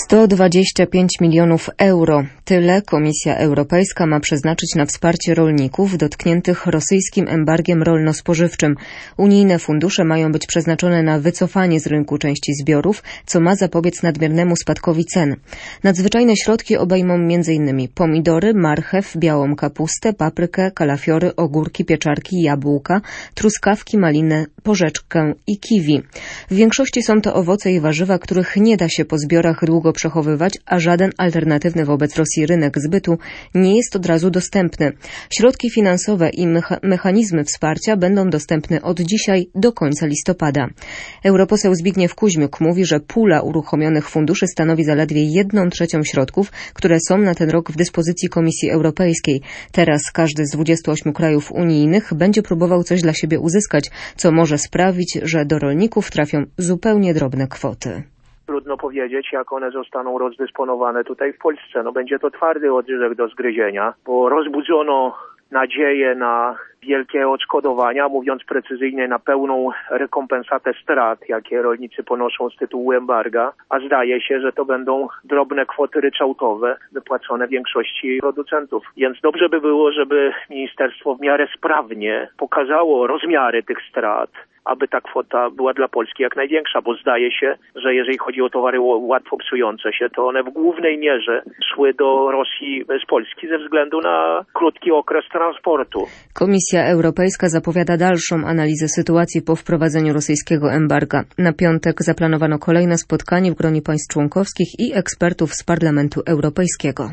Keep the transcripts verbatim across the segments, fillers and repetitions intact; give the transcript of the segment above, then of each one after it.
sto dwadzieścia pięć milionów euro. Tyle Komisja Europejska ma przeznaczyć na wsparcie rolników dotkniętych rosyjskim embargiem rolno-spożywczym. Unijne fundusze mają być przeznaczone na wycofanie z rynku części zbiorów, co ma zapobiec nadmiernemu spadkowi cen. Nadzwyczajne środki obejmą m.in. pomidory, marchew, białą kapustę, paprykę, kalafiory, ogórki, pieczarki, jabłka, truskawki, malinę, porzeczkę i kiwi. W większości są to owoce i warzywa, których nie da się po zbiorach długo przechowywać, a żaden alternatywny wobec Rosji rynek zbytu nie jest od razu dostępny. Środki finansowe i mecha- mechanizmy wsparcia będą dostępne od dzisiaj do końca listopada. Europoseł Zbigniew Kuźmiuk mówi, że pula uruchomionych funduszy stanowi zaledwie jedną trzecią środków, które są na ten rok w dyspozycji Komisji Europejskiej. Teraz każdy z dwudziestu ośmiu krajów unijnych będzie próbował coś dla siebie uzyskać, co może sprawić, że do rolników trafią zupełnie drobne kwoty. Trudno powiedzieć, jak one zostaną rozdysponowane tutaj w Polsce. No będzie to twardy orzech do zgryzienia, bo rozbudzono nadzieję na wielkie odszkodowania, mówiąc precyzyjnie na pełną rekompensatę strat, jakie rolnicy ponoszą z tytułu embarga, a zdaje się, że to będą drobne kwoty ryczałtowe wypłacone większości producentów. Więc dobrze by było, żeby ministerstwo w miarę sprawnie pokazało rozmiary tych strat, aby ta kwota była dla Polski jak największa, bo zdaje się, że jeżeli chodzi o towary łatwo psujące się, to one w głównej mierze szły do Rosji z Polski ze względu na krótki okres transportu. Komisja Europejska zapowiada dalszą analizę sytuacji po wprowadzeniu rosyjskiego embarga. Na piątek zaplanowano kolejne spotkanie w gronie państw członkowskich i ekspertów z Parlamentu Europejskiego.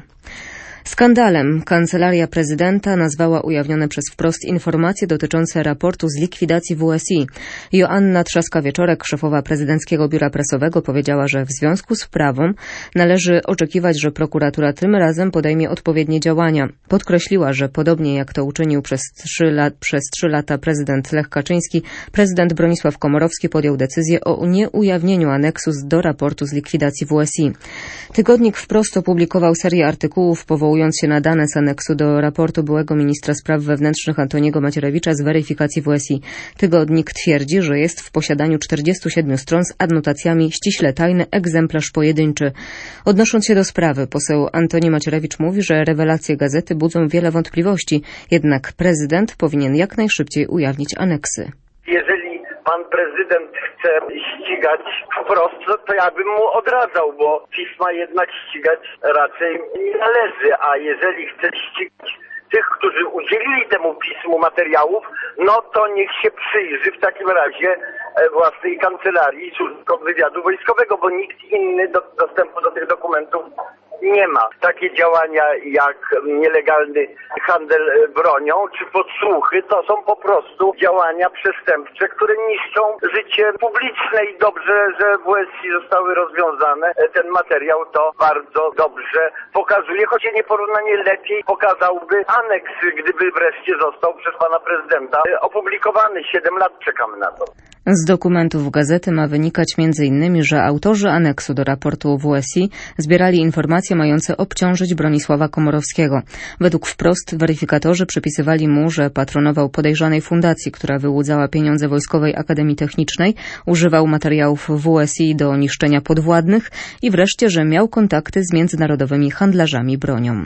Skandalem Kancelaria Prezydenta nazwała ujawnione przez Wprost informacje dotyczące raportu z likwidacji W S I. Joanna Trzaska-Wieczorek, szefowa prezydenckiego biura prasowego, powiedziała, że w związku z sprawą należy oczekiwać, że prokuratura tym razem podejmie odpowiednie działania. Podkreśliła, że podobnie jak to uczynił przez trzy, lat, przez trzy lata prezydent Lech Kaczyński, prezydent Bronisław Komorowski podjął decyzję o nieujawnieniu aneksu do raportu z likwidacji W S I. Tygodnik Wprost opublikował serię artykułów powołując się na dane z aneksu do raportu byłego ministra spraw wewnętrznych Antoniego Macierewicza z weryfikacji W S I. Tygodnik twierdzi, że jest w posiadaniu czterdziestu siedmiu stron z adnotacjami ściśle tajny egzemplarz pojedynczy. Odnosząc się do sprawy, poseł Antoni Macierewicz mówi, że rewelacje gazety budzą wiele wątpliwości, jednak prezydent powinien jak najszybciej ujawnić aneksy. Jeżeli pan prezydent chce ścigać wprost, to ja bym mu odradzał, bo pisma jednak ścigać raczej nie należy, a jeżeli chce ścigać tych, którzy udzielili temu pismu materiałów, no to niech się przyjrzy w takim razie własnej kancelarii Służby Wywiadu Wojskowego, bo nikt inny do, dostępu do tych dokumentów nie ma. Takie działania jak nielegalny handel bronią czy podsłuchy to są po prostu działania przestępcze, które niszczą życie publiczne i dobrze, że W S I zostały rozwiązane. Ten materiał to bardzo dobrze pokazuje, choć nieporównanie lepiej pokazałby aneks, gdyby wreszcie został przez pana prezydenta opublikowany. Siedem lat czekamy na to. Z dokumentów gazety ma wynikać między innymi, że autorzy aneksu do raportu W S I zbierali informacje mające obciążyć Bronisława Komorowskiego. Według Wprost weryfikatorzy przypisywali mu, że patronował podejrzanej fundacji, która wyłudzała pieniądze Wojskowej Akademii Technicznej, używał materiałów W S I do niszczenia podwładnych i wreszcie, że miał kontakty z międzynarodowymi handlarzami bronią.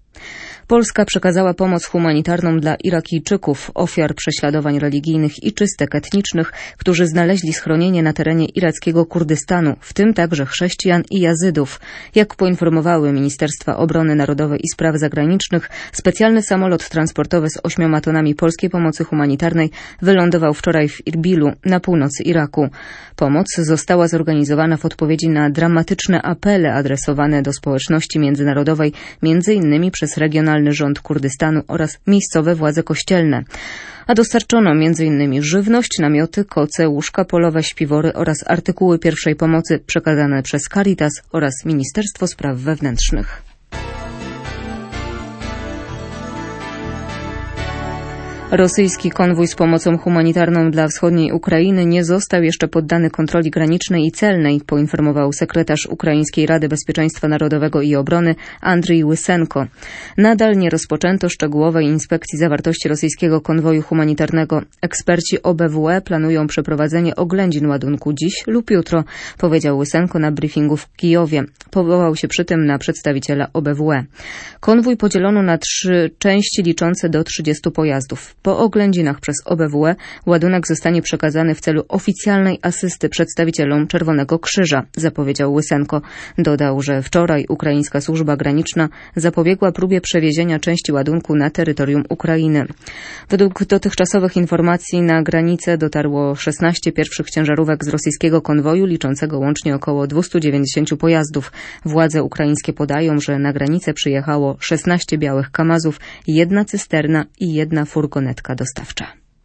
Polska przekazała pomoc humanitarną dla Irakijczyków, ofiar prześladowań religijnych i czystek etnicznych, którzy znaleźli schronienie na terenie irackiego Kurdystanu, w tym także chrześcijan i jazydów. Jak poinformowały Ministerstwa Obrony Narodowej i Spraw Zagranicznych, specjalny samolot transportowy z ośmioma tonami polskiej pomocy humanitarnej wylądował wczoraj w Irbilu, na północy Iraku. Pomoc została zorganizowana w odpowiedzi na dramatyczne apele adresowane do społeczności międzynarodowej, między innymi przez regionalny rząd Kurdystanu oraz miejscowe władze kościelne. A dostarczono między innymi żywność, namioty, koce, łóżka polowe, śpiwory oraz artykuły pierwszej pomocy przekazane przez Caritas oraz Ministerstwo Spraw Wewnętrznych. Rosyjski konwój z pomocą humanitarną dla wschodniej Ukrainy nie został jeszcze poddany kontroli granicznej i celnej, poinformował sekretarz Ukraińskiej Rady Bezpieczeństwa Narodowego i Obrony Andriy Łysenko. Nadal nie rozpoczęto szczegółowej inspekcji zawartości rosyjskiego konwoju humanitarnego. Eksperci O B W E planują przeprowadzenie oględzin ładunku dziś lub jutro, powiedział Łysenko na briefingu w Kijowie. Powołał się przy tym na przedstawiciela O B W E. Konwój podzielono na trzy części liczące do trzydziestu pojazdów. Po oględzinach przez O B W E ładunek zostanie przekazany w celu oficjalnej asysty przedstawicielom Czerwonego Krzyża, zapowiedział Łysenko. Dodał, że wczoraj ukraińska służba graniczna zapobiegła próbie przewiezienia części ładunku na terytorium Ukrainy. Według dotychczasowych informacji na granicę dotarło szesnaście pierwszych ciężarówek z rosyjskiego konwoju, liczącego łącznie około dwieście dziewięćdziesiąt pojazdów. Władze ukraińskie podają, że na granicę przyjechało szesnaście białych kamazów, jedna cysterna i jedna furgonetka dostawcza.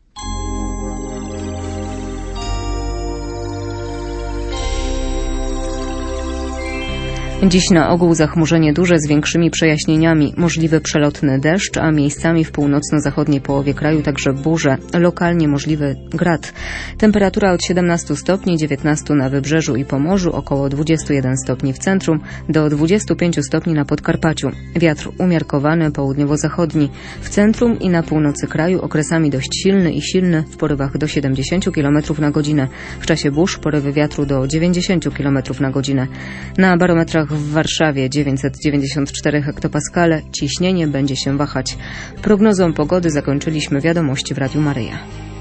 Dziś na ogół zachmurzenie duże z większymi przejaśnieniami, możliwy przelotny deszcz, a miejscami w północno-zachodniej połowie kraju także burze, lokalnie możliwy grad. Temperatura od siedemnastu stopni, dziewiętnastu na Wybrzeżu i Pomorzu, około dwudziestu jeden stopni w centrum, do dwudziestu pięciu stopni na Podkarpaciu. Wiatr umiarkowany, południowo-zachodni. W centrum i na północy kraju okresami dość silny i silny, w porywach do siedemdziesięciu kilometrów na godzinę. W czasie burz porywy wiatru do dziewięćdziesięciu kilometrów na godzinę. Na barometrach w Warszawie dziewięćset dziewięćdziesiąt cztery hektopaskale, ciśnienie będzie się wahać. Prognozą pogody zakończyliśmy wiadomości w Radiu Maryja.